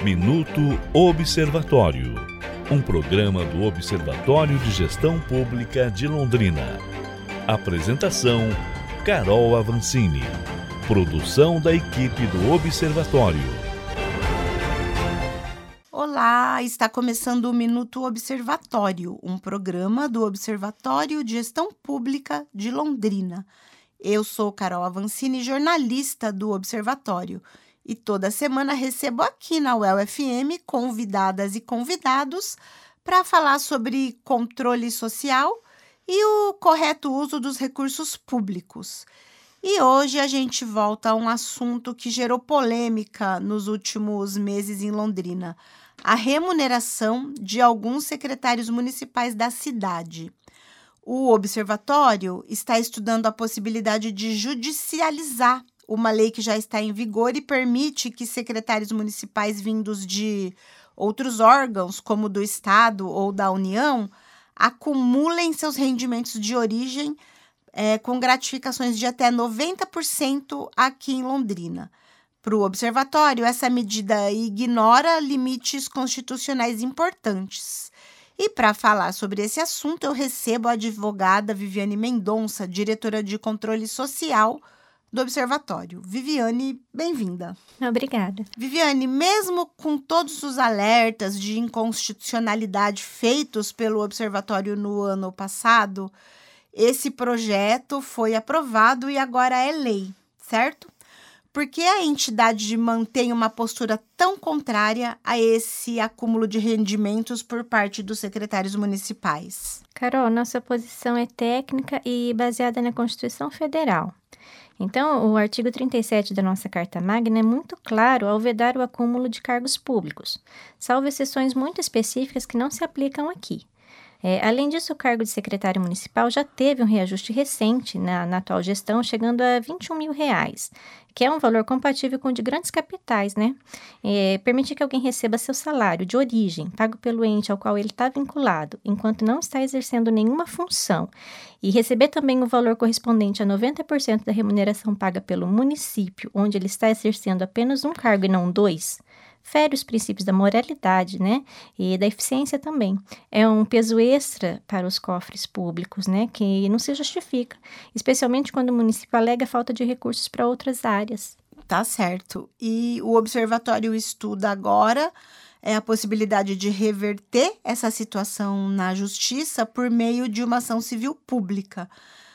Minuto Observatório, um programa do Observatório de Gestão Pública de Londrina. Apresentação: Carol Avancini. Produção da equipe do Observatório. Olá, está começando o Minuto Observatório, um programa do Observatório de Gestão Pública de Londrina. Eu sou Carol Avancini, jornalista do Observatório, e toda semana recebo aqui na UEL-FM convidadas e convidados para falar sobre controle social e o correto uso dos recursos públicos. E hoje a gente volta a um assunto que gerou polêmica nos últimos meses em Londrina: a remuneração de alguns secretários municipais da cidade. O Observatório está estudando a possibilidade de judicializar uma lei que já está em vigor e permite que secretários municipais vindos de outros órgãos, como do Estado ou da União, acumulem seus rendimentos de origem com gratificações de até 90% aqui em Londrina. Para o Observatório, essa medida ignora limites constitucionais importantes. E para falar sobre esse assunto, eu recebo a advogada Viviane Mendonça, diretora de Controle Social do Observatório. Viviane, bem-vinda. Obrigada. Viviane, mesmo com todos os alertas de inconstitucionalidade feitos pelo Observatório no ano passado, esse projeto foi aprovado e agora é lei, certo? Por que a entidade mantém uma postura tão contrária a esse acúmulo de rendimentos por parte dos secretários municipais? Carol, nossa posição é técnica e baseada na Constituição Federal. Então, o artigo 37 da nossa Carta Magna é muito claro ao vedar o acúmulo de cargos públicos, salvo exceções muito específicas que não se aplicam aqui. Além disso, o cargo de secretário municipal já teve um reajuste recente na atual gestão, chegando a R$21 mil, que é um valor compatível com o de grandes capitais, né? Permite que alguém receba seu salário de origem, pago pelo ente ao qual ele está vinculado, enquanto não está exercendo nenhuma função, e receber também o valor correspondente a 90% da remuneração paga pelo município, onde ele está exercendo apenas um cargo e não dois, fere os princípios da moralidade, né, e da eficiência também. É um peso extra para os cofres públicos, né, que não se justifica, especialmente quando o município alega falta de recursos para outras áreas. Tá certo. E o Observatório estuda agora a possibilidade de reverter essa situação na Justiça por meio de uma ação civil pública.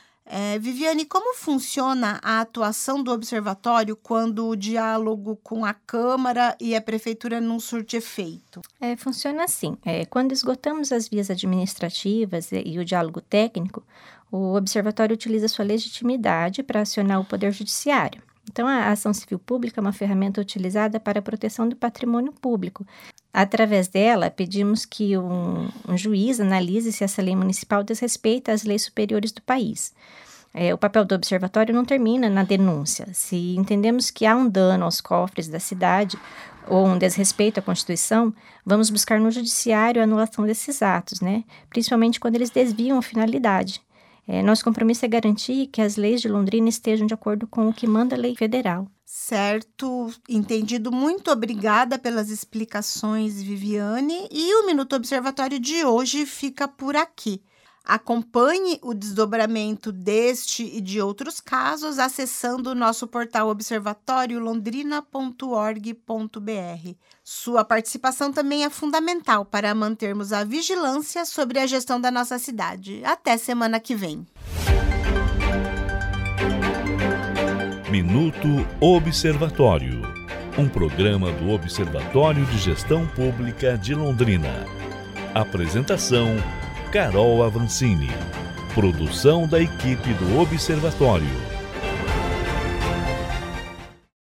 Viviane, como funciona a atuação do Observatório quando o diálogo com a Câmara e a Prefeitura não surte efeito? Funciona assim. Quando esgotamos as vias administrativas e o diálogo técnico, o Observatório utiliza sua legitimidade para acionar o Poder Judiciário. Então, a ação civil pública é uma ferramenta utilizada para a proteção do patrimônio público. Através dela, pedimos que um juiz analise se essa lei municipal desrespeita as leis superiores do país. O papel do observatório não termina na denúncia. Se entendemos que há um dano aos cofres da cidade ou um desrespeito à Constituição, vamos buscar no judiciário a anulação desses atos, né? Principalmente quando eles desviam a finalidade. Nosso compromisso é garantir que as leis de Londrina estejam de acordo com o que manda a lei federal. Certo, entendido. Muito obrigada pelas explicações, Viviane. E o Minuto Observatório de hoje fica por aqui. Acompanhe o desdobramento deste e de outros casos acessando o nosso portal observatoriolondrina.org.br. Sua participação também é fundamental para mantermos a vigilância sobre a gestão da nossa cidade. Até semana que vem. Minuto Observatório, um programa do Observatório de Gestão Pública de Londrina. Apresentação: Carol Avancini. Produção da equipe do Observatório.